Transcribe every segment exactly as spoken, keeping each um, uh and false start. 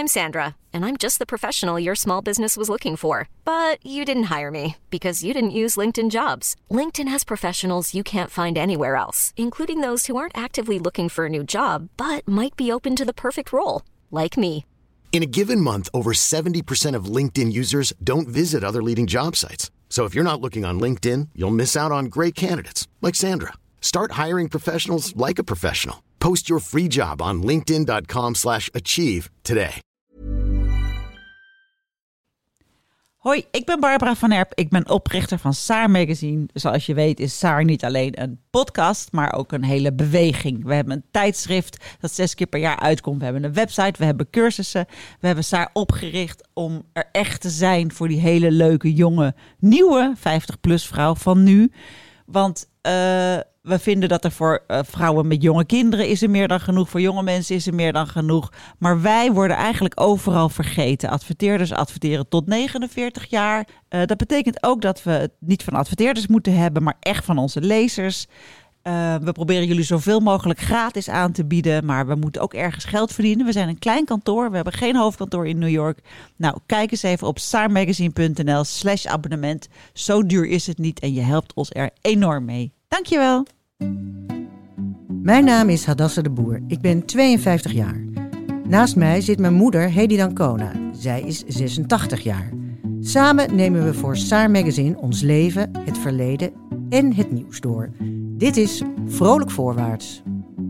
I'm Sandra, and I'm just the professional your small business was looking for. But you didn't hire me because you didn't use LinkedIn Jobs. LinkedIn has professionals you can't find anywhere else, including those who aren't actively looking for a new job, but might be open to the perfect role, like me. In a given month, over seventy percent of LinkedIn users don't visit other leading job sites. So if you're not looking on LinkedIn, you'll miss out on great candidates like Sandra. Start hiring professionals like a professional. Post your free job on linkedin.com slash achieve today. Hoi, ik ben Barbara van Erp. Ik ben oprichter van Saar Magazine. Zoals je weet is Saar niet alleen een podcast, maar ook een hele beweging. We hebben een tijdschrift dat zes keer per jaar uitkomt. We hebben een website, we hebben cursussen. We hebben Saar opgericht om er echt te zijn voor die hele leuke, jonge, nieuwe vijftig-plus vrouw van nu. Want uh, we vinden dat er voor uh, vrouwen met jonge kinderen is er meer dan genoeg. Voor jonge mensen is er meer dan genoeg. Maar wij worden eigenlijk overal vergeten. Adverteerders adverteren tot negenenveertig jaar. Uh, dat betekent ook dat we het niet van adverteerders moeten hebben, maar echt van onze lezers. Uh, we proberen jullie zoveel mogelijk gratis aan te bieden, maar we moeten ook ergens geld verdienen. We zijn een klein kantoor, we hebben geen hoofdkantoor in New York. Nou, kijk eens even op saarmagazine.nl slash abonnement. Zo duur is het niet en je helpt ons er enorm mee. Dankjewel. Mijn naam is Hadassah de Boer. Ik ben tweeënvijftig jaar. Naast mij zit mijn moeder Hedy Dancona. Zij is zesentachtig jaar. Samen nemen we voor Saar Magazine ons leven, het verleden en het nieuws door. Dit is Vrolijk Voorwaarts.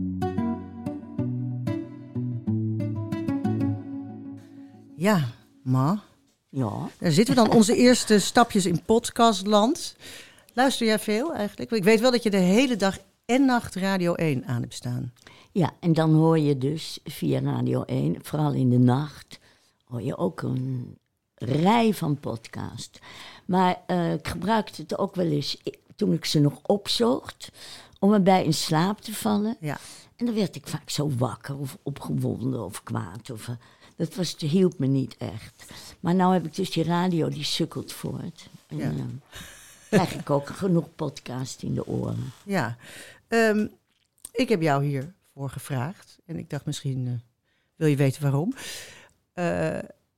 Ja, ma. Ja. Daar zitten we dan, onze eerste stapjes in podcastland. Luister jij veel eigenlijk? Ik weet wel dat je de hele dag en nacht Radio één aan hebt staan. Ja, en dan hoor je dus via Radio één, vooral in de nacht, hoor je ook een rij van podcast. Maar uh, ik gebruikte het ook wel eens toen ik ze nog opzocht, om erbij in slaap te vallen. Ja. En dan werd ik vaak zo wakker of opgewonden of kwaad. Of, uh, dat was, dat hielp me niet echt. Maar nou heb ik dus die radio, die sukkelt voort. En ja. uh, krijg ik ook genoeg podcast in de oren. Ja, um, ik heb jou hiervoor gevraagd. En ik dacht misschien, uh, wil je weten waarom? Uh,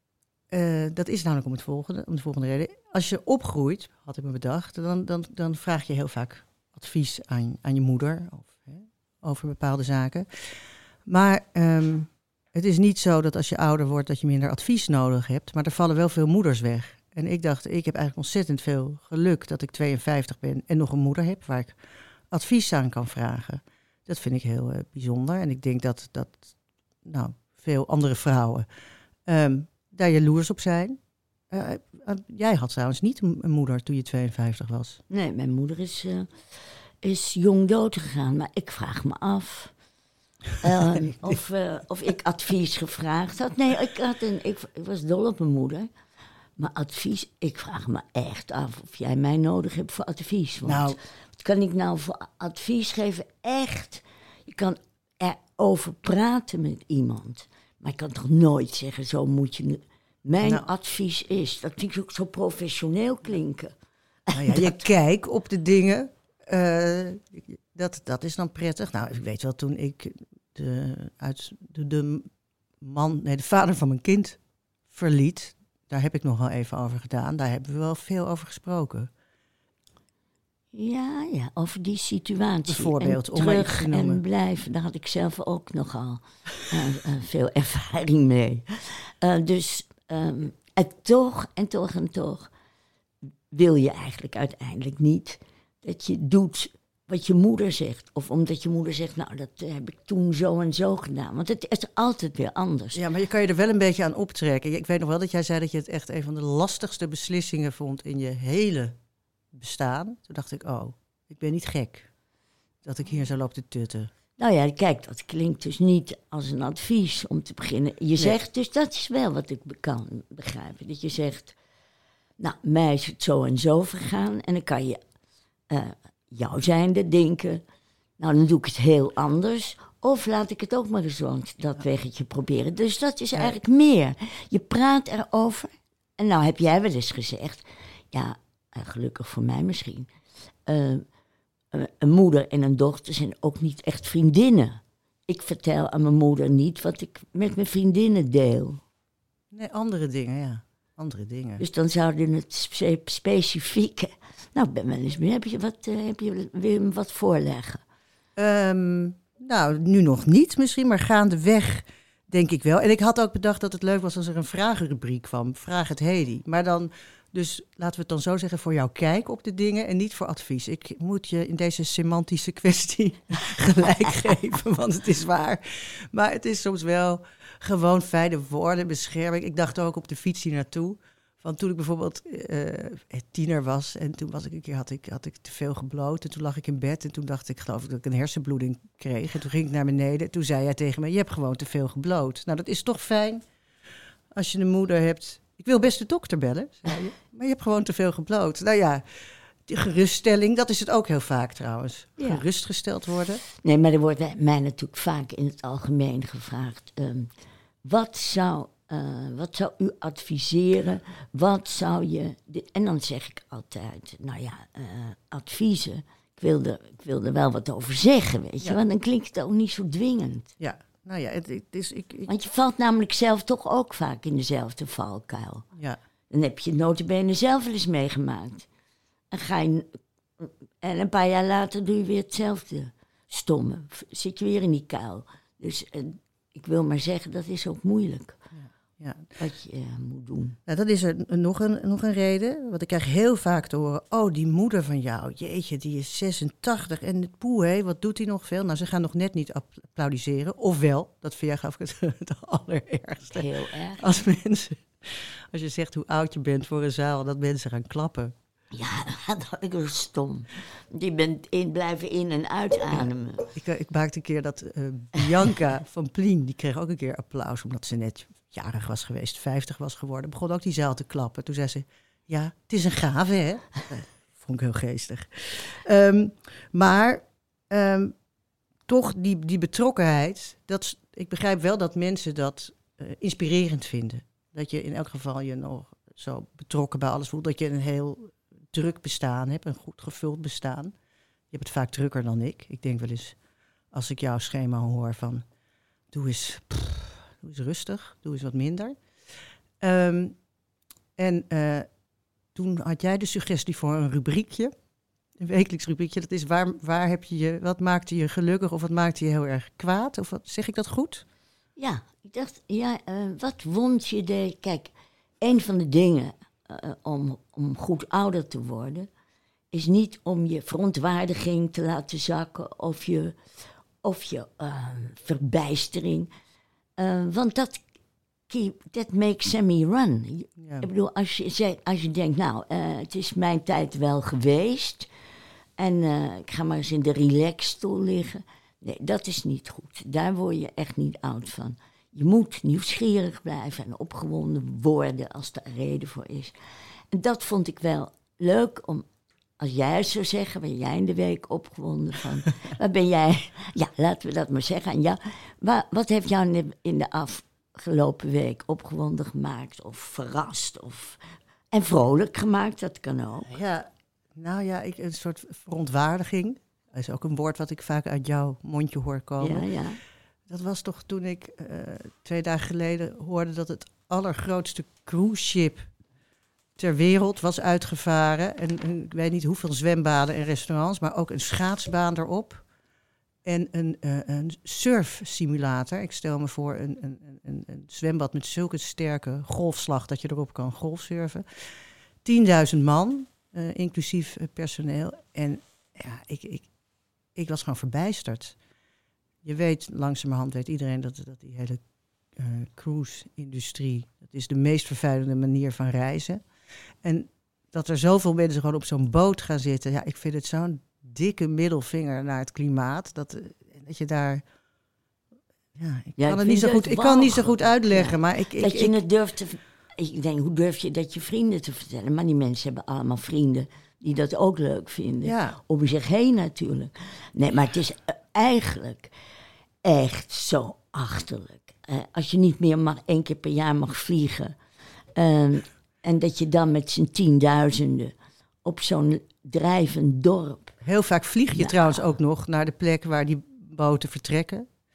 uh, dat is namelijk om, het volgende, om de volgende reden. Als je opgroeit, had ik me bedacht, dan, dan, dan vraag je heel vaak advies aan, aan je moeder of, hè, over bepaalde zaken. Maar um, het is niet zo dat als je ouder wordt dat je minder advies nodig hebt. Maar er vallen wel veel moeders weg. En ik dacht, ik heb eigenlijk ontzettend veel geluk dat ik tweeënvijftig ben en nog een moeder heb waar ik advies aan kan vragen. Dat vind ik heel uh, bijzonder. En ik denk dat, dat nou, veel andere vrouwen um, daar jaloers op zijn. Uh, uh, jij had trouwens niet een, een moeder toen je tweeënvijftig was. Nee, mijn moeder is, uh, is jong dood gegaan. Maar ik vraag me af uh, of, uh, of ik advies gevraagd had. Nee, ik, had een, ik, ik was dol op mijn moeder. Maar advies, ik vraag me echt af of jij mij nodig hebt voor advies. Want nou, wat kan ik nou voor advies geven? Echt, je kan erover praten met iemand. Maar je kan toch nooit zeggen, zo moet je... Mijn nou, advies is, dat vind ik ook zo professioneel klinken. Nou ja, dat... Je kijkt op de dingen, uh, dat, dat is dan prettig. Nou, ik weet wel, toen ik de, uit de, de man, nee, de vader van mijn kind verliet... Daar heb ik nog wel even over gedaan. Daar hebben we wel veel over gesproken. Ja, ja, over die situatie. Bijvoorbeeld, en om maar iets terug te noemen. En blijven, daar had ik zelf ook nogal uh, uh, veel ervaring mee. Uh, dus, um, en toch, en toch, en toch... wil je eigenlijk uiteindelijk niet dat je doet wat je moeder zegt. Of omdat je moeder zegt, nou, dat heb ik toen zo en zo gedaan. Want het is altijd weer anders. Ja, maar je kan je er wel een beetje aan optrekken. Ik weet nog wel dat jij zei dat je het echt een van de lastigste beslissingen vond in je hele bestaan. Toen dacht ik, oh, ik ben niet gek dat ik hier zo loop te tutten. Nou ja, kijk, dat klinkt dus niet als een advies om te beginnen. Je nee. zegt, dus dat is wel wat ik kan begrijpen. Dat je zegt, nou, mij is het zo en zo vergaan. En dan kan je... Uh, jou zijnde denken, nou dan doe ik het heel anders. Of laat ik het ook maar eens rond dat weggetje proberen. Dus dat is eigenlijk meer. Je praat erover. En nou heb jij wel eens gezegd, ja, gelukkig voor mij misschien. Uh, een moeder en een dochter zijn ook niet echt vriendinnen. Ik vertel aan mijn moeder niet wat ik met mijn vriendinnen deel. Nee, andere dingen, ja. Andere dingen. Dus dan zouden het spe- specifieke... Nou, ik ben wel eens... Heb je wat, uh, heb je, wil je me wat voorleggen? Um, nou, nu nog niet misschien, maar gaandeweg denk ik wel. En ik had ook bedacht dat het leuk was als er een vragenrubriek kwam. Vraag het Hedy. Maar dan, dus laten we het dan zo zeggen, voor jouw kijk op de dingen en niet voor advies. Ik moet je in deze semantische kwestie gelijk geven, want het is waar. Maar het is soms wel gewoon fijne woorden, bescherming. Ik dacht ook op de fiets hier naartoe. Want toen ik bijvoorbeeld uh, tiener was en toen was ik een keer had ik, had ik te veel gebloot. En toen lag ik in bed en toen dacht ik, geloof ik, dat ik een hersenbloeding kreeg. En toen ging ik naar beneden. Toen zei hij tegen me, je hebt gewoon te veel gebloot. Nou, dat is toch fijn als je een moeder hebt. Ik wil best de dokter bellen, zei je. Maar je hebt gewoon te veel gebloot. Nou ja, die geruststelling, dat is het ook heel vaak trouwens. Ja. Gerustgesteld worden. Nee, maar er wordt mij natuurlijk vaak in het algemeen gevraagd. Um, wat zou... Uh, wat zou u adviseren? Wat zou je... Dit, en dan zeg ik altijd, nou ja, uh, adviezen. Ik wil, er, ik wil er wel wat over zeggen, weet je. Ja. Want dan klinkt het ook niet zo dwingend. Ja, nou ja, het, het is... Ik, ik... Want je valt namelijk zelf toch ook vaak in dezelfde valkuil. Ja. Dan heb je nota bene zelf wel eens meegemaakt. En ga je... En een paar jaar later doe je weer hetzelfde stomme. Zit je weer in die kuil. Dus uh, ik wil maar zeggen, dat is ook moeilijk. Ja. Wat je uh, moet doen. Nou, dat is er nog een, nog een reden. Want ik krijg heel vaak te horen... oh, die moeder van jou, jeetje, die is zesentachtig... en het poe, hé, wat doet hij nog veel? Nou, ze gaan nog net niet applaudisseren. Ofwel, dat vind jij gaf ik het, het allerergste. Heel erg. Als mensen... Als je zegt hoe oud je bent voor een zaal... dat mensen gaan klappen. Ja, dat is stom. Die bent in, blijven in- en uitademen. Ja, ik, ik maakte een keer dat uh, Bianca van Plien... die kreeg ook een keer applaus, omdat ze net... jarig was geweest, vijftig was geworden, begon ook die zaal te klappen. Toen zei ze, ja, het is een gave, hè? Dat vond ik heel geestig. Um, maar um, toch die, die betrokkenheid, dat, ik begrijp wel dat mensen dat uh, inspirerend vinden. Dat je in elk geval je nog zo betrokken bij alles voelt. Dat je een heel druk bestaan hebt, een goed gevuld bestaan. Je hebt het vaak drukker dan ik. Ik denk wel eens, als ik jouw schema hoor van, doe eens... Pff, doe eens rustig, doe eens wat minder. Um, en uh, toen had jij de suggestie voor een rubriekje, een wekelijks rubriekje. Dat is waar, waar heb je je, wat maakte je gelukkig of wat maakte je heel erg kwaad? Of wat, zeg ik dat goed? Ja, ik dacht, ja, uh, wat wond je de... Kijk, een van de dingen uh, om, om goed ouder te worden, is niet om je verontwaardiging te laten zakken of je, of je uh, verbijstering. Uh, want dat that makes Sammy run. Ja. Ik bedoel, als je, als je denkt, nou, uh, het is mijn tijd wel geweest en uh, ik ga maar eens in de relaxstoel liggen. Nee, dat is niet goed. Daar word je echt niet oud van. Je moet nieuwsgierig blijven en opgewonden worden als daar reden voor is. En dat vond ik wel leuk om, als jij het zou zeggen, ben jij in de week opgewonden van, waar ben jij? Ja, laten we dat maar zeggen aan jou. Waar, wat heeft jou in de, in de afgelopen week opgewonden gemaakt of verrast of en vrolijk gemaakt? Dat kan ook. Ja, nou ja, ik, een soort verontwaardiging. Dat is ook een woord wat ik vaak uit jouw mondje hoor komen. Ja, ja. Dat was toch toen ik uh, twee dagen geleden hoorde dat het allergrootste cruise ship ter wereld was uitgevaren. En, en ik weet niet hoeveel zwembaden en restaurants, maar ook een schaatsbaan erop. En een, uh, een surfsimulator. Ik stel me voor een, een, een, een zwembad met zulke sterke golfslag dat je erop kan golfsurfen. tienduizend man, uh, inclusief uh, personeel. En ja, ik, ik, ik was gewoon verbijsterd. Je weet, langzamerhand weet iedereen dat, dat die hele uh, cruise-industrie, dat is de meest vervuilende manier van reizen. En dat er zoveel mensen gewoon op zo'n boot gaan zitten. Ja, ik vind het zo'n dikke middelvinger naar het klimaat. Dat, dat je daar... Ja, ik ja, kan het niet zo goed, ik kan niet zo goed uitleggen, ja, maar ik... ik dat je ik, het durft te... Ik denk, hoe durf je dat je vrienden te vertellen? Maar die mensen hebben allemaal vrienden die dat ook leuk vinden. Ja. Om zich heen natuurlijk. Nee, maar het is eigenlijk echt zo achterlijk. Uh, als je niet meer maar één keer per jaar mag vliegen. Um, en dat je dan met z'n tienduizenden op zo'n drijvend dorp... Heel vaak vlieg je nou, trouwens ook nog naar de plek waar die boten vertrekken.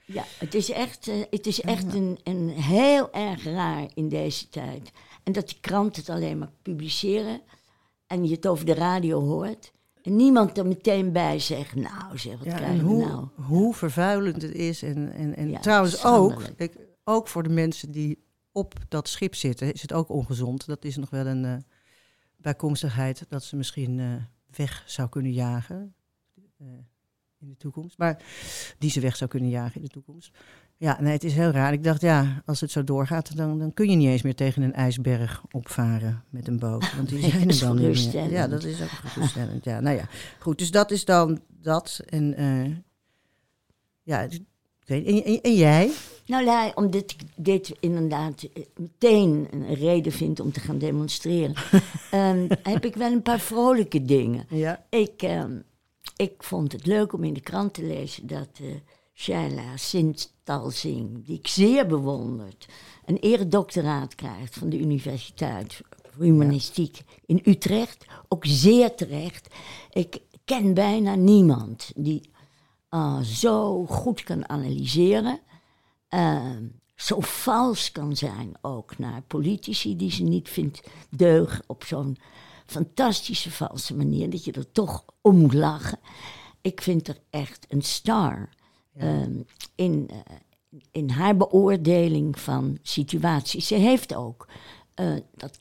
Ja, het is echt, uh, het is echt een, een heel erg raar in deze tijd. En dat die kranten het alleen maar publiceren en je het over de radio hoort. En niemand er meteen bij zegt, nou zeg, wat Ja, krijgen en we hoe, nou? hoe vervuilend het is. En, en, en Ja, trouwens ook, schandelijk. ik, ook voor de mensen die op dat schip zitten, is het ook ongezond. Dat is nog wel een uh, bijkomstigheid dat ze misschien uh, weg zou kunnen jagen uh, in de toekomst. Maar die ze weg zou kunnen jagen in de toekomst. Ja, nee, het is heel raar. Ik dacht, ja, als het zo doorgaat, dan, dan kun je niet eens meer tegen een ijsberg opvaren met een boot. Want die Nee, zijn dat is er dan niet meer. geruststellend. Ja, dat is ook geruststellend. Ja, nou ja, goed. Dus dat is dan dat. En uh, ja, ik weet, en, en, en jij? Nou, ja, omdat ik dit inderdaad meteen een reden vind om te gaan demonstreren, um, heb ik wel een paar vrolijke dingen. Ja. Ik, um, ik vond het leuk om in de krant te lezen dat uh, Shaila Sintalsingh, die ik zeer bewonderd, een eredoctoraat krijgt van de Universiteit voor Humanistiek ja. in Utrecht. Ook zeer terecht. Ik ken bijna niemand die uh, zo goed kan analyseren. Uh, zo vals kan zijn ook naar politici die ze niet vindt deugen op zo'n fantastische valse manier, dat je er toch om moet lachen. Ik vind er echt een star ja. um, in, uh, in haar beoordeling van situaties. Ze heeft ook uh, dat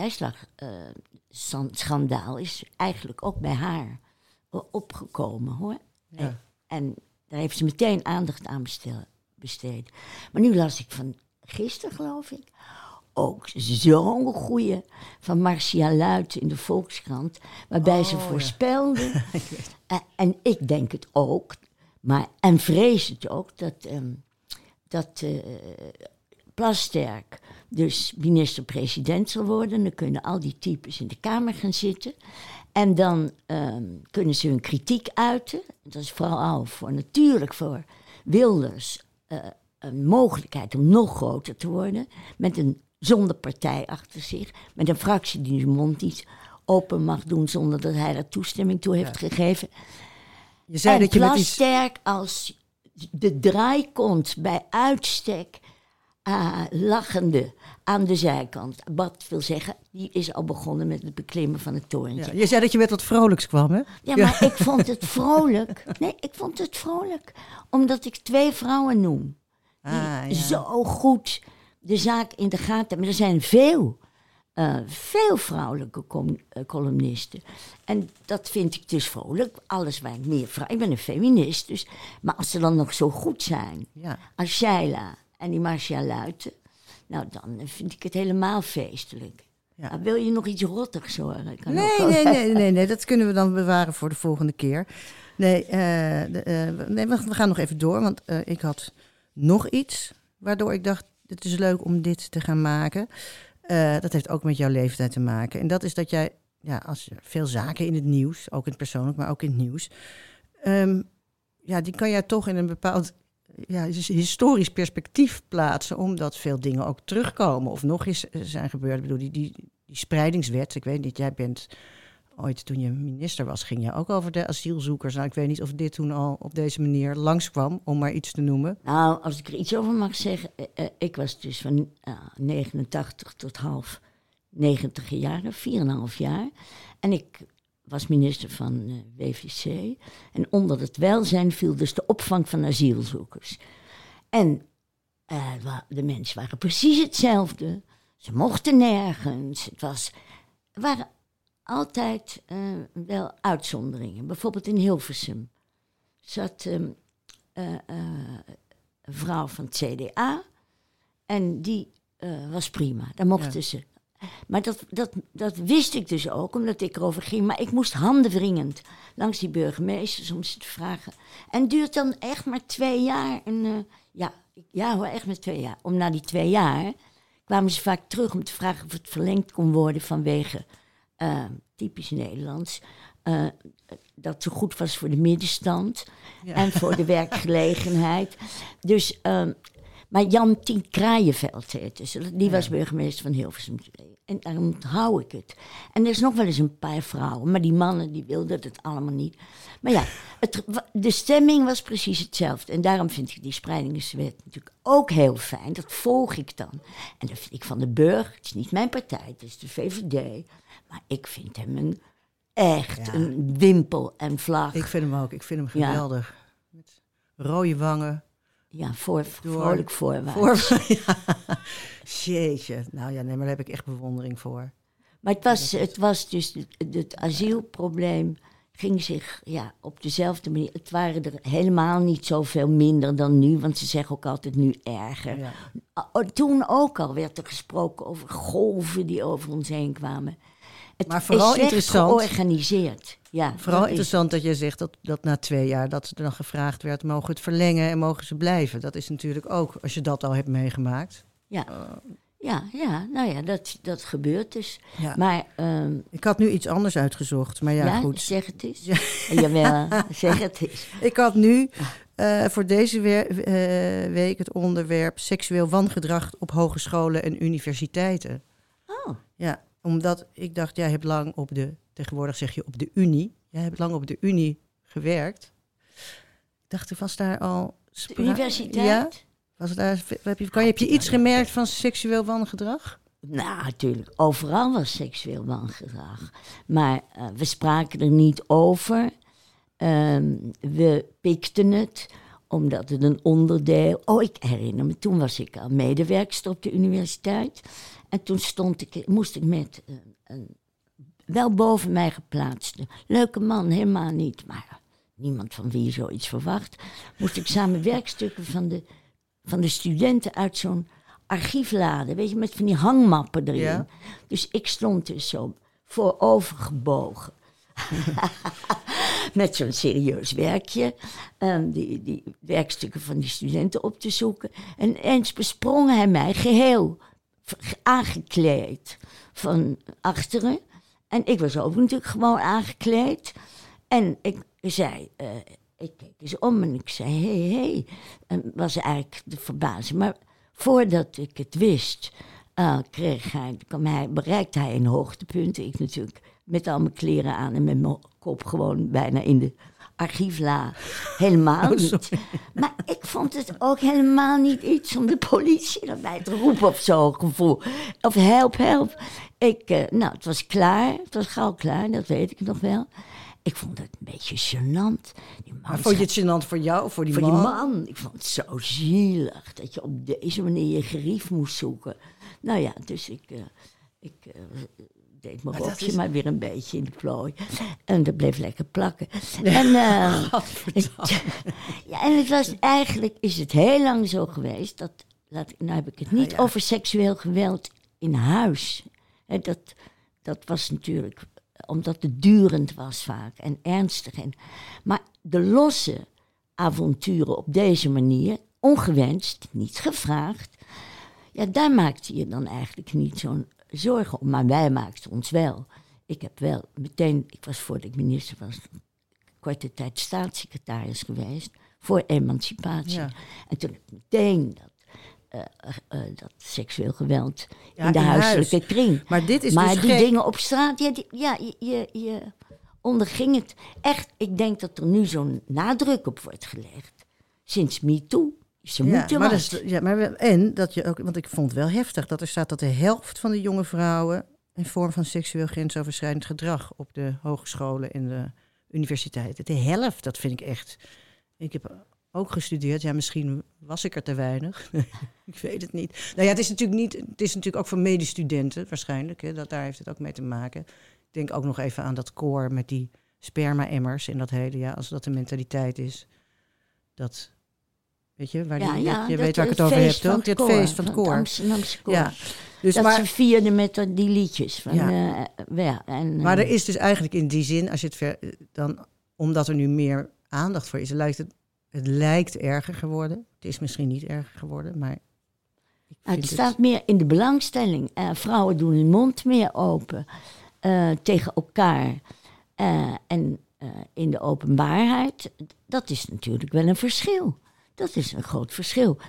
kinderbijslagschandaal uh, is eigenlijk ook bij haar uh, opgekomen, hoor. Ja. En, en daar heeft ze meteen aandacht aan besteld. Besteed. Maar nu las ik van gisteren, geloof ik, ook zo'n goeie van Marcia Luiten in de Volkskrant, waarbij oh, ze voorspelde, ja. uh, en ik denk het ook, maar, en vrees het ook, dat, um, dat uh, Plasterk dus minister-president zal worden. Dan kunnen al die types in de Kamer gaan zitten. En dan um, kunnen ze hun kritiek uiten. Dat is vooral voor, natuurlijk voor Wilders, Uh, een mogelijkheid om nog groter te worden, met een zonder partij achter zich, met een fractie die zijn mond niet open mag doen zonder dat hij er toestemming toe heeft ja. gegeven. Je zei en dat je Plasterk iets... als de draaikont bij uitstek uh, lachende aan de zijkant. Wat wil zeggen, die is al begonnen met het beklimmen van het torentje. Ja, je zei dat je met wat vrolijks kwam, hè? Ja, maar ja. ik vond het vrolijk. Nee, ik vond het vrolijk. Omdat ik twee vrouwen noem. Die ah, ja. zo goed de zaak in de gaten hebben. Maar er zijn veel, uh, veel vrouwelijke com- uh, columnisten. En dat vind ik dus vrolijk. Alles waar ik meer vrouw... Ik ben een feminist, dus... Maar als ze dan nog zo goed zijn... Ja. Als Shaila en die Marcia Luiten... Nou, dan vind ik het helemaal feestelijk. Ja. Nou, wil je nog iets rottigs horen? Kan nee, nee, nee, nee, nee, dat kunnen we dan bewaren voor de volgende keer. Nee, uh, de, uh, nee we gaan nog even door, want uh, ik had nog iets waardoor ik dacht, het is leuk om dit te gaan maken. Uh, dat heeft ook met jouw leeftijd te maken. En dat is dat jij, ja, als veel zaken in het nieuws, ook in het persoonlijk, maar ook in het nieuws, um, ja, die kan jij toch in een bepaald ja, historisch perspectief plaatsen, omdat veel dingen ook terugkomen of nog eens zijn gebeurd. Ik bedoel, die, die, die spreidingswet, ik weet niet, jij bent ooit toen je minister was, ging je ook over de asielzoekers. Nou, ik weet niet of dit toen al op deze manier langskwam, om maar iets te noemen. Nou, als ik er iets over mag zeggen, uh, uh, ik was dus van uh, negenentachtig tot half negentig jaar, vier en een half jaar. En ik was minister van uh, W V C. En onder het welzijn viel dus de opvang van asielzoekers. En uh, de mensen waren precies hetzelfde. Ze mochten nergens. Het was, er waren altijd uh, wel uitzonderingen. Bijvoorbeeld in Hilversum zat um, uh, uh, een vrouw van het C D A. En die uh, was prima. Daar mochten ja. ze. Maar dat, dat, dat wist ik dus ook, omdat ik erover ging. Maar ik moest handenwringend langs die burgemeesters om ze te vragen. En het duurt dan echt maar twee jaar. En, uh, ja, ja hoor, echt maar twee jaar. Om na die twee jaar kwamen ze vaak terug om te vragen of het verlengd kon worden vanwege, uh, typisch Nederlands, uh, dat het goed was voor de middenstand ja. en voor de werkgelegenheid. Dus, uh, Maar Jan Tien Kraaienveld heette ze. Die was Ja. burgemeester van Hilversum. En daarom onthoud ik het. En er is nog wel eens een paar vrouwen. Maar die mannen die wilden het allemaal niet. Maar ja, het, de stemming was precies hetzelfde. En daarom vind ik die spreidingswet natuurlijk ook heel fijn. Dat volg ik dan. En dat vind ik Van den Burg. Het is niet mijn partij, het is de V V D. Maar ik vind hem een, echt Ja. een wimpel en vlag. Ik vind hem ook. Ik vind hem Ja. geweldig. Met rode wangen. Ja, voor, Door- vrolijk voorwaarts. Voor, ja. Jeetje. Nou ja, nee, maar daar heb ik echt bewondering voor. Maar het was, het was dus, het, het asielprobleem ging zich ja, op dezelfde manier. Het waren er helemaal niet zoveel minder dan nu, want ze zeggen ook altijd nu erger. Ja. Ah, Toen ook al werd er gesproken over golven die over ons heen kwamen. Het Maar vooral is slecht interessant- georganiseerd. Ja, Vooral dat is- interessant dat je zegt dat, dat na twee jaar dat er dan gevraagd werd, mogen we het verlengen en mogen ze blijven. Dat is natuurlijk ook, als je dat al hebt meegemaakt. Ja, ja, ja, nou ja, dat, dat gebeurt dus. Ja. Maar, ehm, Ik had nu iets anders uitgezocht, maar ja, ja, goed. zeg het eens. Jawel, zeg het eens. Ik had nu eh, voor deze we- eh, week het onderwerp seksueel wangedrag op hogescholen en universiteiten. Oh, Ja, omdat ik dacht, jij hebt lang op de, tegenwoordig zeg je op de Unie, jij hebt lang op de Unie gewerkt. Ik dacht, was daar al... de spra- universiteit? Ja? Was daar, heb je, kan, heb je iets gemerkt van seksueel wangedrag? Nou, natuurlijk. Overal was seksueel wangedrag. Maar uh, we spraken er niet over. Um, we pikten het, omdat het een onderdeel... Oh, ik herinner me, toen was ik al medewerkster op de universiteit. En toen stond ik, moest ik met een, een wel boven mij geplaatste leuke man, helemaal niet, maar niemand van wie je zoiets verwacht, moest ik samen werkstukken van de, van de studenten uit zo'n archieflade, weet je, met van die hangmappen erin. Ja. Dus ik stond dus zo voorovergebogen. Met zo'n serieus werkje. Um, die, die werkstukken van die studenten op te zoeken. En eens besprong hij mij geheel aangekleed van achteren. En ik was ook natuurlijk gewoon aangekleed. En ik zei... Uh, ik keek eens om en ik zei, hé, hey, hé. Hey. En was eigenlijk de verbazing. Maar voordat ik het wist, uh, kreeg hij, kwam hij, bereikte hij een hoogtepunt. Ik natuurlijk met al mijn kleren aan en met mijn kop gewoon bijna in de archiefla. Helemaal Oh, niet. Maar ik vond het ook helemaal niet iets om de politie erbij te roepen of zo gevoel. Of help, help. Ik, uh, nou, het was klaar. Het was gauw klaar, dat weet ik nog wel. Ik vond het een beetje gênant. Die man Maar vond je het gênant voor jou of voor die voor man? die man. Ik vond het zo zielig dat je op deze manier je gerief moest zoeken. Nou ja, dus ik, uh, ik uh, deed mijn Maar dat rokje is- maar weer een beetje in de plooi. En dat bleef lekker plakken. En, uh, ja, en het was eigenlijk, is het heel lang zo geweest, dat, laat, nou heb ik het niet Ah, ja. over seksueel geweld in huis. Hè, dat, dat was natuurlijk omdat het durend was vaak en ernstig. En, maar de losse avonturen op deze manier, ongewenst, niet gevraagd, ja, daar maakte je dan eigenlijk niet zo'n zorgen om. Maar wij maakten ons wel. Ik heb wel meteen, ik was voordat ik minister was, korte tijd staatssecretaris geweest voor emancipatie. Ja. En toen heb ik meteen dat, uh, uh, uh, dat seksueel geweld Ja, in de in huiselijke huis. kring. Maar dit is maar dus die gek. dingen op straat, ja, die, ja je, je, je onderging het echt. Ik denk dat er nu zo'n nadruk op wordt gelegd. Sinds MeToo. Ze Ja, moeten maar wat. dat is- ja, maar we- en dat je ook, want ik vond het wel heftig dat er staat dat de helft van de jonge vrouwen een vorm van seksueel grensoverschrijdend gedrag op de hogescholen en de universiteiten. De helft, dat vind ik echt. Ik heb ook gestudeerd. Ja, misschien was ik er te weinig. Ik weet het niet. Nou ja, het is natuurlijk niet. Het is natuurlijk ook voor medestudenten waarschijnlijk. Hè, dat daar heeft het ook mee te maken. Ik denk ook nog even aan dat koor met die sperma-emmers en dat hele. Ja, als dat de mentaliteit is. Dat. Weet je, waar die, je dat- weet waar ik het het over heb, feest van toch? het Het koor, feest van het van het koor. Amsterdamse koor. Ja, dus dat maar, ze vierden met dat- die liedjes. Van, Ja. ja. ja, en, maar eh, er is dus eigenlijk in die zin, als je het ver, dan, omdat er nu meer aandacht voor is, lijkt het, het lijkt erger geworden. Het is misschien niet erger geworden, maar ik nou, vind het staat meer in de belangstelling. Eh, vrouwen doen hun mond meer open eh, tegen elkaar. Eh, en eh, in de openbaarheid, dat is natuurlijk wel een verschil. Dat is een groot verschil.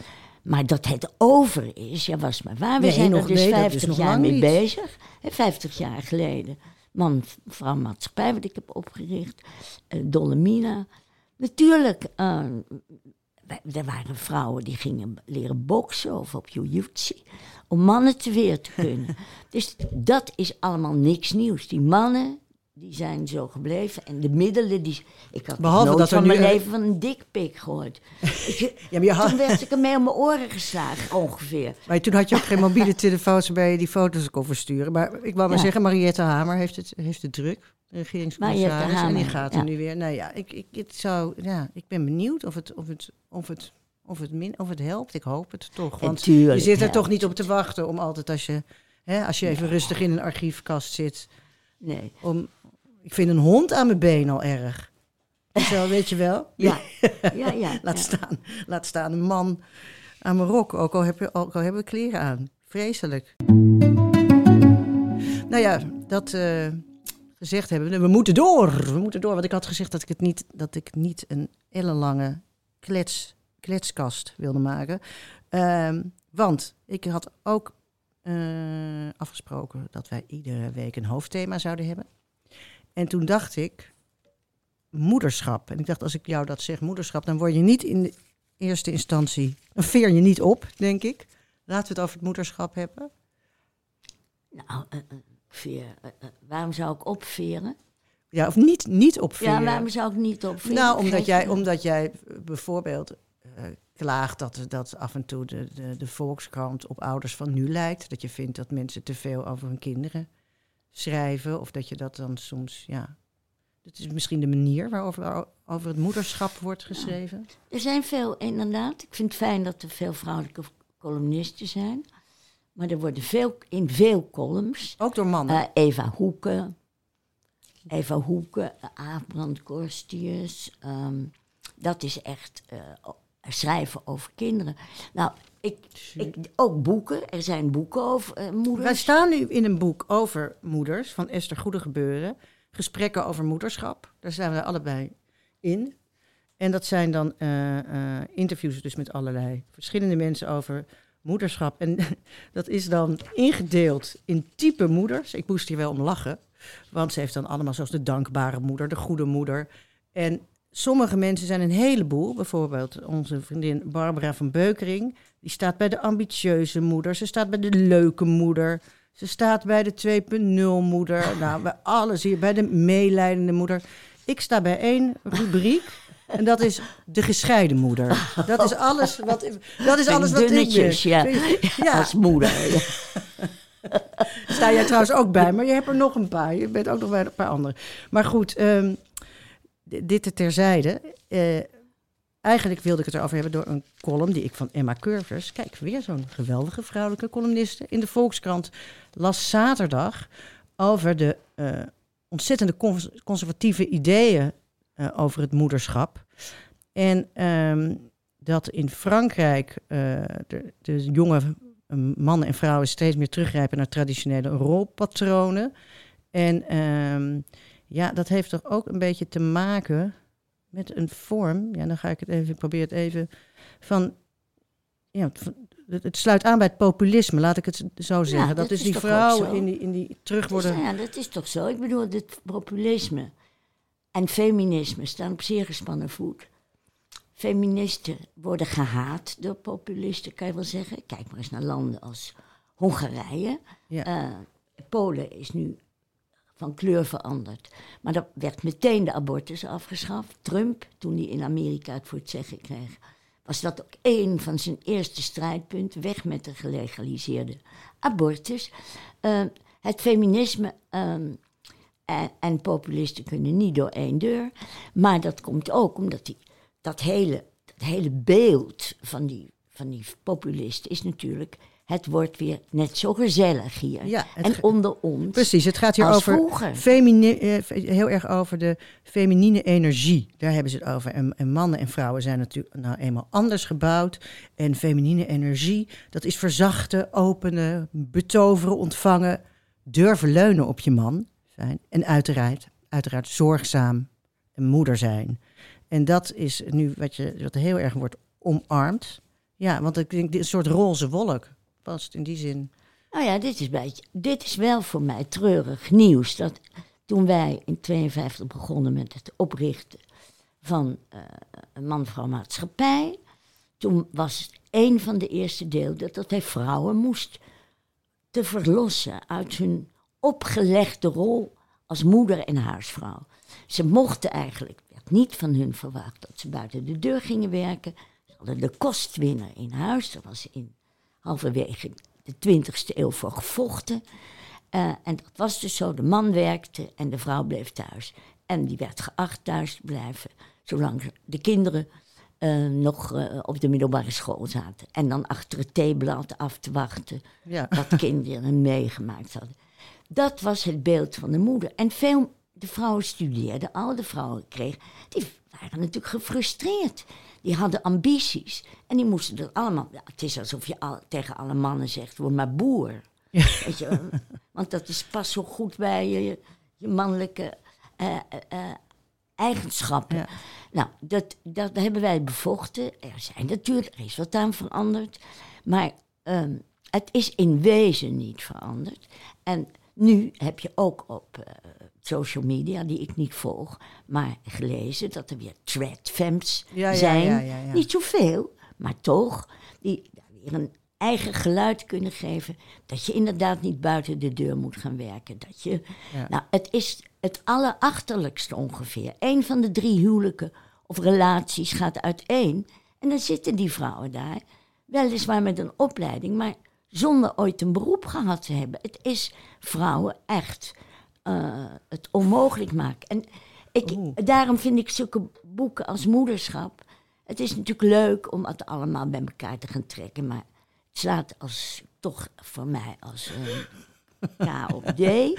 Maar dat het over is, ja, was maar waar. We Nee, zijn nog- er dus nee, dat is vijftig nog jaar lang mee niet. bezig. Hè, vijftig jaar geleden. Man, vrouw maatschappij, wat ik heb opgericht. Uh, Dolomina. Natuurlijk, uh, er waren vrouwen die gingen leren boksen of op jiu-jitsu. Om mannen te weer te kunnen. Dus dat is allemaal niks nieuws. Die mannen, die zijn zo gebleven. En de middelen, die... Ik had Behalve nooit dat er van nu mijn een- leven van een dikpik gehoord. Ik, Ja, maar, je had- Toen werd ik ermee om mijn oren geslagen, ongeveer. maar toen had je ook geen mobiele telefoons waarbij je die foto's kon versturen. Maar ik wou maar Ja. zeggen, Mariette Hamer heeft het, heeft het druk. De regeringscommissaris. Mariette En die Hamer, gaat er ja. nu weer. Nou ja, ik, ik, het zou, ja, ik ben benieuwd of het, of het, of het, of het, min, of het helpt. Ik hoop het toch. Want Natuurlijk je zit er helpt toch niet op te wachten om altijd als je, hè, als je even rustig in een archiefkast zit. Nee. Om, ik vind een hond aan mijn been al erg. Zo, weet je wel? Ja, ja, ja. Laat, ja. staan, laat staan een man aan mijn rok, ook al, heb je, ook al hebben we kleren aan. Vreselijk. Nou ja, dat uh, gezegd hebben we. We moeten door. We moeten door. Want ik had gezegd dat ik het niet, dat ik niet een ellenlange klets, kletskast wilde maken. Uh, want ik had ook uh, afgesproken dat wij iedere week een hoofdthema zouden hebben. En toen dacht ik, moederschap. En ik dacht, als ik jou dat zeg, moederschap, dan word je niet in de eerste instantie, dan veer je niet op, denk ik. Laten we het over het moederschap hebben. Nou, uh, uh, veer, uh, uh, waarom zou ik opveren? Ja, of niet, niet opveren. Ja, waarom zou ik niet opveren? Nou, omdat Geef jij, me- omdat jij bijvoorbeeld uh, klaagt dat, dat af en toe de, de, de Volkskrant op ouders van nu lijkt. Dat je vindt dat mensen te veel over hun kinderen schrijven. Of dat je dat dan soms, ja... Het is misschien de manier waarover over het moederschap wordt geschreven. Er zijn veel, inderdaad. Ik vind het fijn dat er veel vrouwelijke columnisten zijn. Maar er worden veel, in veel columns... Ook door mannen. Uh, Eva Hoeken, Eva Hoeken, uh, Aafbrand Korstius. Um, dat is echt uh, schrijven over kinderen. Nou, ik, ik, ook boeken. Er zijn boeken over uh, moeders. Wij staan nu in een boek over moeders van Esther Goedegebeuren. Gesprekken over moederschap. Daar zijn we allebei in. En dat zijn dan uh, uh, interviews dus met allerlei verschillende mensen over moederschap. En dat is dan ingedeeld in type moeders. Ik moest hier wel om lachen. Want ze heeft dan allemaal zoals de dankbare moeder, de goede moeder. En sommige mensen zijn een heleboel. Bijvoorbeeld onze vriendin Barbara van Beukering. Die staat bij de ambitieuze moeder. Ze staat bij de leuke moeder. Ze staat bij de twee punt nul moeder. Nou, bij alles hier. Bij de meelijdende moeder. Ik sta bij één rubriek. En dat is de gescheiden moeder. Dat is alles wat, dat is alles wat ik ben. Dunnetjes, ja. Ja. Als moeder. Ja. Sta jij trouwens ook bij, maar je hebt er nog een paar. Je bent ook nog bij een paar anderen. Maar goed, um, d- dit er terzijde. Uh, eigenlijk wilde ik het erover hebben door een column die ik van Emma Curvers... Kijk, weer zo'n geweldige vrouwelijke columniste in de Volkskrant... las zaterdag over de uh, ontzettende cons- conservatieve ideeën uh, over het moederschap. En um, dat in Frankrijk uh, de, de jonge... mannen en vrouwen steeds meer teruggrijpen naar traditionele rolpatronen. En um, ja, dat heeft toch ook een beetje te maken met een vorm. Ja, dan ga ik het even, ik probeer het even van. Ja, het, het sluit aan bij het populisme, laat ik het zo zeggen. Ja, dat, dat dus is die toch ook vrouwen zo? in die, in die terug worden. Dus, ja, dat is toch zo? Ik bedoel, het populisme en feminisme staan op zeer gespannen voet. Feministen worden gehaat door populisten, kan je wel zeggen. Kijk maar eens naar landen als Hongarije. Ja. Uh, Polen is nu van kleur veranderd. Maar er werd meteen de abortus afgeschaft. Trump, toen hij in Amerika het voor het zeggen kreeg, was dat ook één van zijn eerste strijdpunten. Weg met de gelegaliseerde abortus. Uh, het feminisme um, en, en populisten kunnen niet door één deur. Maar dat komt ook omdat die... Dat hele, dat hele beeld van die, van die populisten is natuurlijk... Het wordt weer net zo gezellig hier. Ja, het en ge- onder ons. Precies, het gaat hier als over vroeger. femini- eh, heel erg over de feminine energie. Daar hebben ze het over. En, en mannen en vrouwen zijn natuurlijk nou eenmaal anders gebouwd. En feminine energie, dat is verzachten, openen, betoveren, ontvangen, durven leunen op je man zijn. En uiteraard, uiteraard zorgzaam een moeder zijn. En dat is nu wat, je, wat heel erg wordt omarmd. Ja, want ik denk, een soort roze wolk past in die zin. Nou ja, dit is, beetje, dit is wel voor mij treurig nieuws. Dat toen wij in tweeënvijftig begonnen met het oprichten van uh, een man-vrouw maatschappij, toen was het een van de eerste deel dat, dat wij vrouwen moest te verlossen uit hun opgelegde rol als moeder en huisvrouw. Ze mochten eigenlijk, werd niet van hun verwacht dat ze buiten de deur gingen werken. Ze hadden de kostwinner in huis, daar was in halverwege de twintigste eeuw voor gevochten. Uh, en dat was dus zo, de man werkte en de vrouw bleef thuis. En die werd geacht thuis te blijven, zolang de kinderen uh, nog uh, op de middelbare school zaten. En dan achter het theeblad af te wachten Ja. wat kinderen meegemaakt hadden. Dat was het beeld van de moeder. En veel de vrouwen studeerden, al de vrouwen kregen, die waren natuurlijk gefrustreerd. Die hadden ambities en die moesten dat allemaal. Ja, het is alsof je al, tegen alle mannen zegt, word maar boer. Ja. Weet je, want dat is pas zo goed bij je, je mannelijke uh, uh, eigenschappen. Ja. Nou, dat, dat hebben wij bevochten. Er zijn natuurlijk, er is wat aan veranderd. Maar um, het is in wezen niet veranderd. En nu heb je ook op uh, social media, die ik niet volg, maar gelezen dat er weer threadfems ja, zijn. Ja, ja, ja, ja. Niet zoveel, maar toch, die weer een eigen geluid kunnen geven. Dat je inderdaad niet buiten de deur moet gaan werken. Dat je, ja. Nou, het is het allerachterlijkste ongeveer. Eén van de drie huwelijken of relaties gaat uiteen. En dan zitten die vrouwen daar, weliswaar met een opleiding, maar zonder ooit een beroep gehad te hebben. Het is vrouwen echt uh, het onmogelijk maken. En ik, daarom vind ik zulke boeken als Moederschap. Het is natuurlijk leuk om het allemaal bij elkaar te gaan trekken, maar het slaat als, toch voor mij als uh, K op D.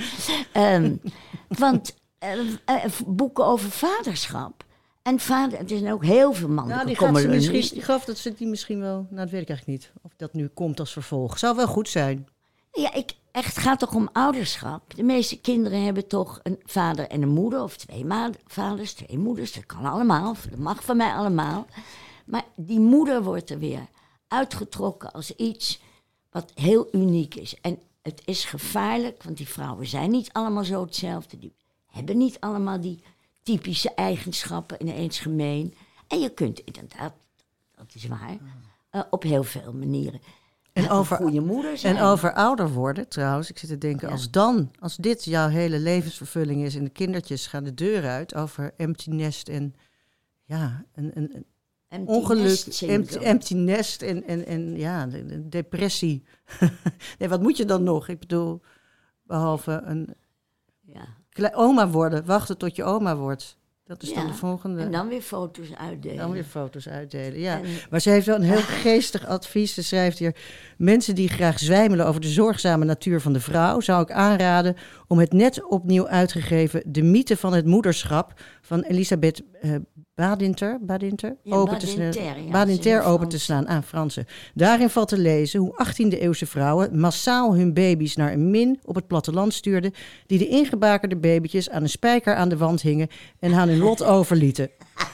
um, want uh, uh, boeken over vaderschap. En vader, er zijn ook heel veel mannen. Nou, die, gaat ze misschien, die gaf dat ze die misschien wel. Nou, dat weet ik eigenlijk niet. Of dat nu komt als vervolg. Zou wel goed zijn. Ja, ik, echt, het gaat toch om ouderschap. De meeste kinderen hebben toch een vader en een moeder. Of twee ma- vaders, twee moeders. Dat kan allemaal. Dat mag van mij allemaal. Maar die moeder wordt er weer uitgetrokken als iets wat heel uniek is. En het is gevaarlijk, want die vrouwen zijn niet allemaal zo hetzelfde. Die hebben niet allemaal die typische eigenschappen ineens gemeen. En je kunt inderdaad, dat is waar, uh, op heel veel manieren en over, een goede moeder zijn. En over ouder worden trouwens, ik zit te denken, ja. als dan, als dit jouw hele levensvervulling is en de kindertjes gaan de deur uit over empty nest en ja, een, een, een ongeluk, empty, empty nest en, en, en ja, de, de depressie. Nee, wat moet je dan nog? Ik bedoel, behalve een ja. Kle- oma worden, wachten tot je oma wordt. Dat is ja, dan de volgende. En dan weer foto's uitdelen. Dan weer foto's uitdelen, ja. En, maar ze heeft wel een heel geestig advies. Ze schrijft hier, mensen die graag zwijmelen over de zorgzame natuur van de vrouw, zou ik aanraden om het net opnieuw uitgegeven De Mythe van het Moederschap van Elisabeth uh, Badinter, Badinter, ja, open te slaan, ja, Badinter open te slaan aan Fransen. Daarin valt te lezen hoe achttiende-eeuwse vrouwen massaal hun baby's naar een min op het platteland stuurden, die de ingebakerde babytjes aan een spijker aan de wand hingen en aan hun lot overlieten.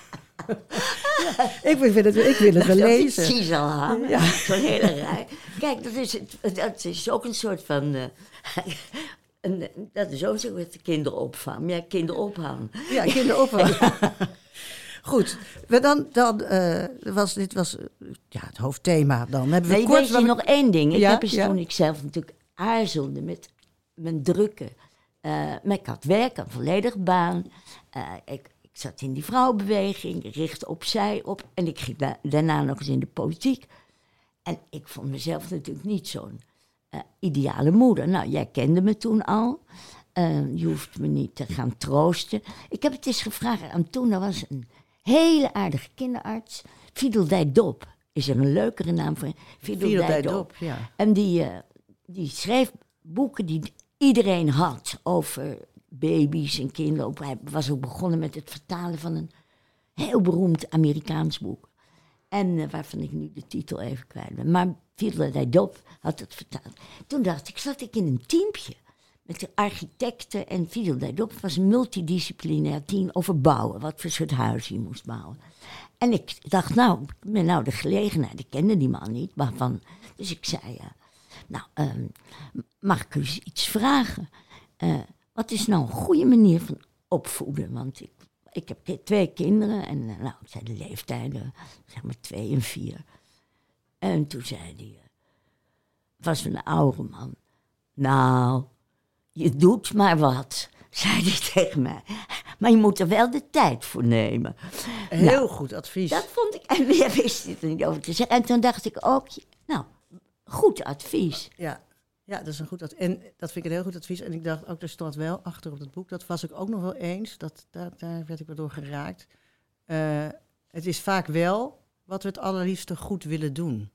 Ja, ik, wil het, ik wil het wel lezen. Dat is al hangen. Ja. Zo'n hele rij. Kijk, dat is, het, dat is ook een soort van... Uh, een, dat is ook zo met kinderopvang. Ja, kinderophang. Ja, kinderopvang. Ja. Goed, dan, dan uh, was dit was uh, ja, het hoofdthema. Dan hebben we nee, kort. Weet je nog één ding? Ik ja, heb eens ja. toen ik zelf natuurlijk aarzelde met mijn drukken. Uh, maar ik had werk, een volledige baan. Uh, ik, ik zat in die vrouwenbeweging, richtte opzij op. En ik ging da- daarna nog eens in de politiek. En ik vond mezelf natuurlijk niet zo'n uh, ideale moeder. Nou, jij kende me toen al. Uh, je hoeft me niet te gaan troosten. Ik heb het eens gevraagd aan toen, er was een hele aardige kinderarts. Fiedeldij Dop is er een leukere naam voor. Fiedeldij Dop, ja. En die, uh, die schreef boeken die iedereen had over baby's en kinderen. Hij was ook begonnen met het vertalen van een heel beroemd Amerikaans boek. En uh, waarvan ik nu de titel even kwijt ben. Maar Fiedeldij Dop had het vertaald. Toen dacht ik, zat ik in een teampje met de architecten en Fiedeldij Dop was een multidisciplinair team over bouwen. Wat voor soort huis je moest bouwen. en ik dacht, nou, met nou de gelegenheid, ik kende die man niet, maar van, dus ik zei, uh, nou, uh, mag ik u iets vragen? Uh, wat is nou een goede manier van opvoeden? Want ik, ik heb twee kinderen en uh, nou, het zijn de leeftijden, zeg maar twee en vier. En toen zei hij, uh, was een oude man, nou, je doet maar wat, zei hij tegen mij. Maar je moet er wel de tijd voor nemen. Heel nou, goed advies. Dat vond ik, en meer wist hij er niet over te zeggen. En toen dacht ik ook, nou, goed advies. Ja, ja, dat is een goed advies. En dat vind ik een heel goed advies. En ik dacht ook, er stond wel achter op het boek, dat was ik ook nog wel eens. Dat, daar, daar werd ik wel door geraakt. Uh, het is vaak wel wat we het allerliefste goed willen doen.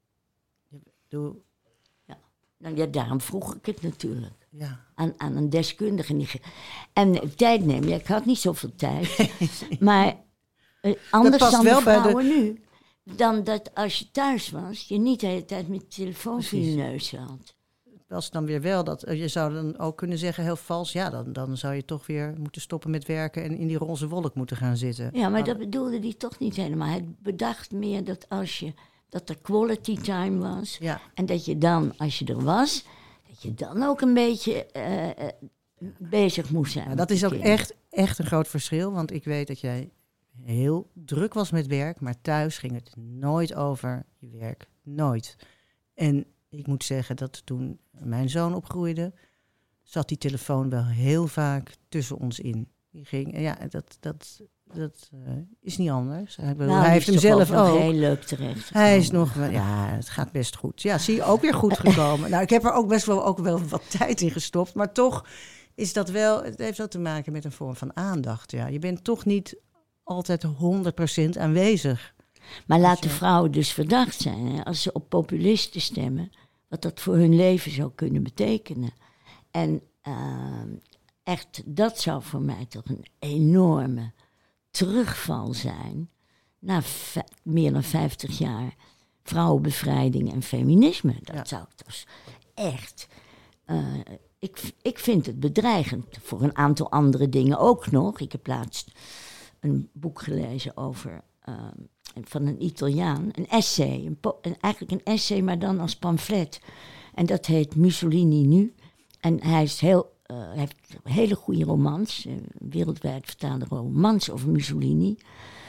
Doe... Ja, nou ja, daarom vroeg ik het natuurlijk. Ja. Aan, aan een deskundige. En tijd nemen, ja, ik had niet zoveel tijd. Maar uh, anders past dan wel de bij de- vrouwen nu. Dan dat als je thuis was, je niet de hele tijd met de telefoon voor je Precies. neus had. Dat is dan weer wel dat uh, je zou dan ook kunnen zeggen, heel vals, ja, dan, dan zou je toch weer moeten stoppen met werken en in die roze wolk moeten gaan zitten. Ja, maar dat bedoelde hij toch niet helemaal. Hij bedacht meer dat als je dat er quality time was. Ja. En dat je dan, als je er was, dat je dan ook een beetje uh, uh, bezig moest zijn. Nou, met dat is de ook kinderen. echt, echt een groot verschil, want ik weet dat jij heel druk was met werk, maar thuis ging het nooit over je werk. Nooit. En ik moet zeggen dat toen mijn zoon opgroeide, zat die telefoon wel heel vaak tussen ons in. Die ging, en ja, dat, dat, dat uh, is niet anders. Hij, bedoel, Nou, hij heeft die hem is toch zelf ook nog ook. heel leuk terecht. Hij is nog, wel- ja, het gaat best goed. Ja, zie je, ook weer goed gekomen. Nou, ik heb er ook best wel, ook wel wat tijd in gestopt, maar toch is dat wel, het heeft wel te maken met een vorm van aandacht. Ja. Je bent toch niet altijd honderd procent aanwezig. Maar laten vrouwen dus verdacht zijn, hè, als ze op populisten stemmen, wat dat voor hun leven zou kunnen betekenen. En uh, echt, dat zou voor mij toch een enorme terugval zijn na v- meer dan vijftig jaar vrouwenbevrijding en feminisme. Dat Ja. zou ik dus echt... Uh, ik, ik vind het bedreigend voor een aantal andere dingen ook nog. Ik heb laatst een boek gelezen over... Uh, van een Italiaan, een essay, een po- een, eigenlijk een essay, maar dan als pamflet. En dat heet Mussolini nu. En hij is heel, uh, hij heeft hele goede romans, uh, wereldwijd vertaalde romans over Mussolini.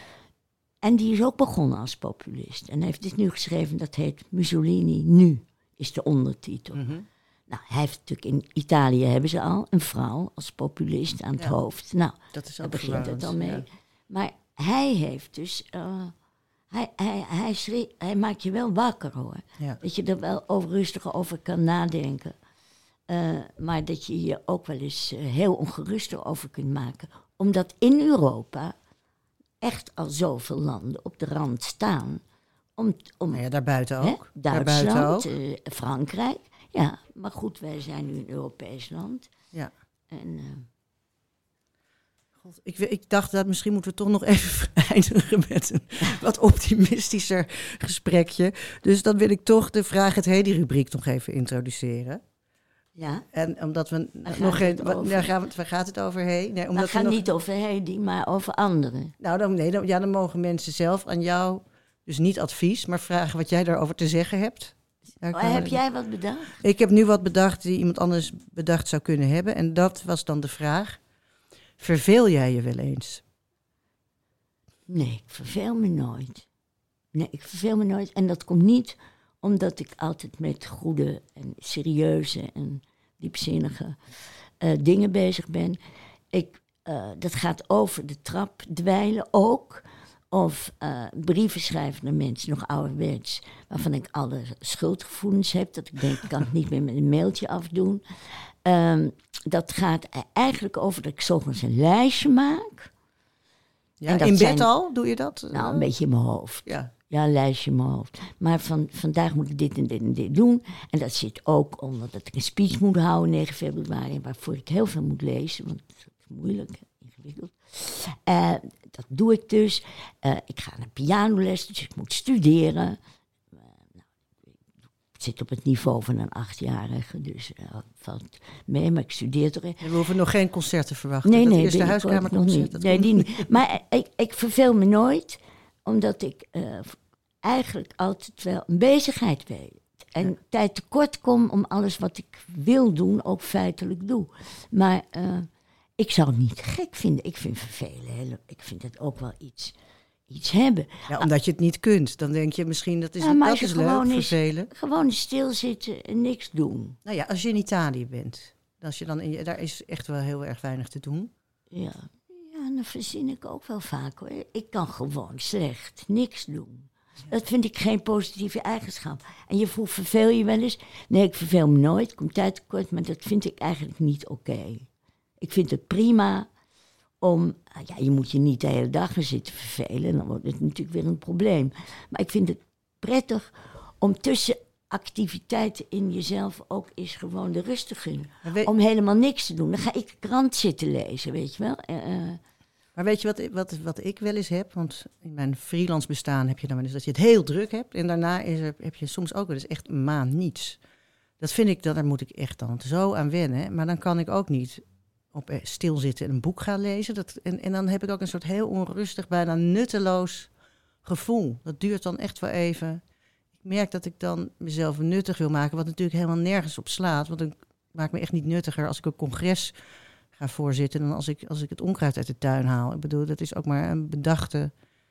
En die is ook begonnen als populist. En hij heeft dit nu geschreven, dat heet Mussolini nu, is de ondertitel. Mm-hmm. Nou, hij heeft natuurlijk in Italië hebben ze al een vrouw als populist aan het Ja. hoofd. Nou, Dat is daar ook begint het verwarrend, al mee. ja. Maar hij heeft dus... Uh, hij, hij, hij, schreef, hij maakt je wel wakker, hoor. Ja. Dat je er wel over rustig over kan nadenken. Uh, maar dat je je ook wel eens uh, heel ongerust over kunt maken. Omdat in Europa echt al zoveel landen op de rand staan. Om, om, Nou ja, daarbuiten hè, ook. Daarbuiten Duitsland, ook. uh, Frankrijk. Ja, maar goed, wij zijn nu een Europees land. Ja. En... Uh, God, ik, ik dacht dat misschien moeten we toch nog even eindigen met een wat optimistischer gesprekje. Dus dan wil ik toch de Vraag het Hedy-rubriek nog even introduceren. ja. En omdat we gaat nog geen... het Wat, over? ja, gaan we, waar gaat het over? Hey? Nee, Maar omdat het we gaat nog, niet over Hedy, maar over anderen. Nou, dan, nee, dan, ja, dan mogen mensen zelf aan jou, dus niet advies, maar vragen wat jij daarover te zeggen hebt. Daar Oh, kan heb we- jij wat bedacht? Ik heb nu wat bedacht die iemand anders bedacht zou kunnen hebben. En dat was dan de vraag: verveel jij je wel eens? Nee, ik verveel me nooit. Nee, ik verveel me nooit. En dat komt niet omdat ik altijd met goede en serieuze en diepzinnige uh, dingen bezig ben. Ik, uh, dat gaat over de trap dweilen ook. Of uh, brieven schrijven naar mensen, nog ouderwets, waarvan ik alle schuldgevoelens heb. Dat ik denk, ik kan het niet meer met een mailtje afdoen. Um, dat gaat eigenlijk over dat ik 's ochtends een lijstje maak. Ja, En dat in bed zijn- al? Doe je dat? Nou, een beetje in mijn hoofd. Ja. Ja, een lijstje in mijn hoofd. Maar van, vandaag moet ik dit en dit en dit doen. En dat zit ook onder dat ik een speech moet houden, negen februari, waarvoor ik heel veel moet lezen, want het is moeilijk, ingewikkeld. Uh, dat doe ik dus. Uh, ik ga naar pianoles, dus ik moet studeren. Uh, nou, ik zit op het niveau van een achtjarige, dus uh, valt mee, maar ik studeer toch. We hoeven nog geen concert te verwachten. Nee, dat nee, eerste weet ik ook nog huiskamerconcert. niet. dat Nee, komt. die niet. Maar ik, ik verveel me nooit, omdat ik uh, eigenlijk altijd wel een bezigheid weet. En ja. tijd tekort kom om alles wat ik wil doen, ook feitelijk doe. Maar uh, ik zou het niet gek vinden. Ik vind vervelen, hè. Ik vind het ook wel iets, iets hebben. Ja, omdat je het niet kunt. Dan denk je misschien, dat is, ja, dat is leuk, is, vervelen. Gewoon stilzitten en niks doen. Nou ja, als je in Italië bent, als je dan in je, daar is echt wel heel erg weinig te doen. Ja, ja, dat verzin ik ook wel vaak hoor. Ik kan gewoon slecht niks doen. Dat vind ik geen positieve eigenschap. En je vroeg, verveel je wel eens? Nee, ik verveel me nooit. Komt tijd tekort, maar dat vind ik eigenlijk niet oké. Okay. Ik vind het prima om... Ja, je moet je niet de hele dag gaan zitten vervelen. Dan wordt het natuurlijk weer een probleem. Maar ik vind het prettig om tussen activiteiten in jezelf ook eens gewoon de rust te gunnen. Weet... Om helemaal niks te doen. Dan ga ik de krant zitten lezen, weet je wel. Uh, Maar weet je wat, wat, wat ik wel eens heb? Want in mijn freelance bestaan heb je dan wel eens dat je het heel druk hebt. En daarna is er, heb je soms ook wel eens echt een maand niets. Dat vind ik, dat, daar moet ik echt dan zo aan wennen. Maar dan kan ik ook niet op stilzitten en een boek gaan lezen. Dat, en, en dan heb ik ook een soort heel onrustig, bijna nutteloos gevoel. Dat duurt dan echt wel even. Ik merk dat ik dan mezelf nuttig wil maken, wat natuurlijk helemaal nergens op slaat. Want ik maak me echt niet nuttiger als ik een congres ga voorzitten dan als ik, als ik het onkruid uit de tuin haal. Ik bedoel, dat is ook maar een bedachte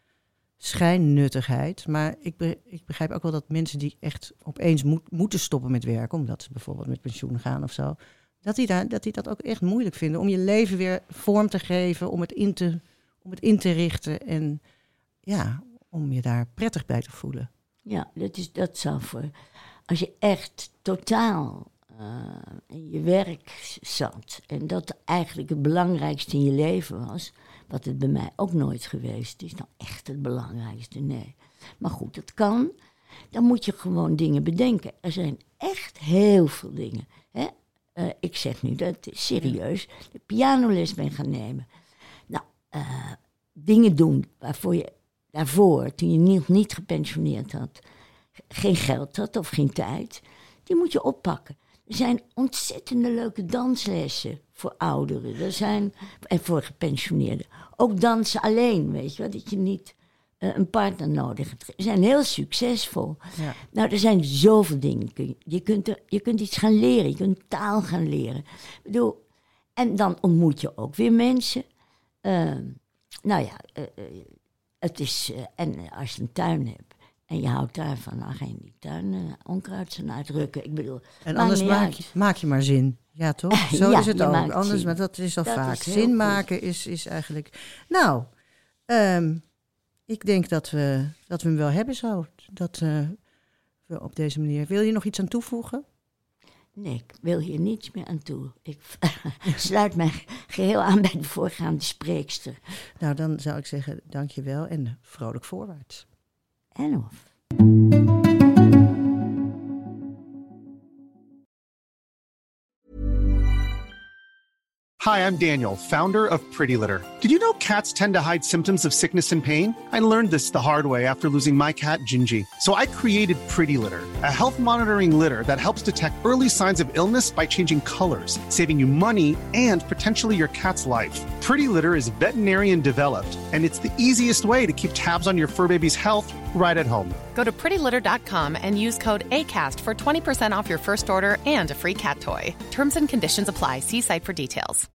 schijnnuttigheid. Maar ik, be, ik begrijp ook wel dat mensen die echt opeens moet, moeten stoppen met werken, omdat ze bijvoorbeeld met pensioen gaan of zo, dat die, daar, dat die dat ook echt moeilijk vinden om je leven weer vorm te geven, om het in te, om het in te richten en ja, om je daar prettig bij te voelen. Ja, dat, is, dat zou voor... Als je echt totaal uh, in je werk zat en dat eigenlijk het belangrijkste in je leven was, wat het bij mij ook nooit geweest is, nou echt het belangrijkste, nee. Maar goed, dat kan. Dan moet je gewoon dingen bedenken. Er zijn echt heel veel dingen. Hè? Uh, ik zeg nu dat is serieus, de pianoles ben gaan nemen. Nou, uh, dingen doen waarvoor je daarvoor, toen je niet, niet gepensioneerd had, geen geld had of geen tijd, die moet je oppakken. Er zijn ontzettende leuke danslessen voor ouderen. Er zijn, en voor gepensioneerden. Ook dansen alleen, weet je wel. Dat je niet uh, een partner nodig hebt. Ze zijn heel succesvol. Ja. Nou, er zijn zoveel dingen. Je kunt, er, je kunt iets gaan leren. Je kunt taal gaan leren. Ik bedoel, en dan ontmoet je ook weer mensen. Uh, nou ja, uh, uh, het is... Uh, en als je een tuin hebt en je houdt daarvan, dan ga je in die tuin uh, onkruid zijn uitrukken. Ik bedoel, en anders maak je, maak je maar zin. Ja, toch? Zo ja, is het ook. Anders, maar dat is al dat vaak. Is zin goed. maken is, is eigenlijk... Nou, um, ik denk dat we, dat we hem wel hebben zo. Dat uh, we op deze manier... Wil je nog iets aan toevoegen? Nee, ik wil hier niets meer aan toe. Ik sluit mij geheel aan bij de voorgaande spreekster. Nou, dan zou ik zeggen, dank je wel en vrolijk voorwaarts. En of. Hi, I'm Daniel, founder of Pretty Litter. Did you know cats tend to hide symptoms of sickness and pain? I learned this the hard way after losing my cat, Gingy. So I created Pretty Litter, a health monitoring litter that helps detect early signs of illness by changing colors, saving you money and potentially your cat's life. Pretty Litter is veterinarian developed, and it's the easiest way to keep tabs on your fur baby's health right at home. Go to pretty litter dot com and use code ACAST for twenty percent off your first order and a free cat toy. Terms and conditions apply. See site for details.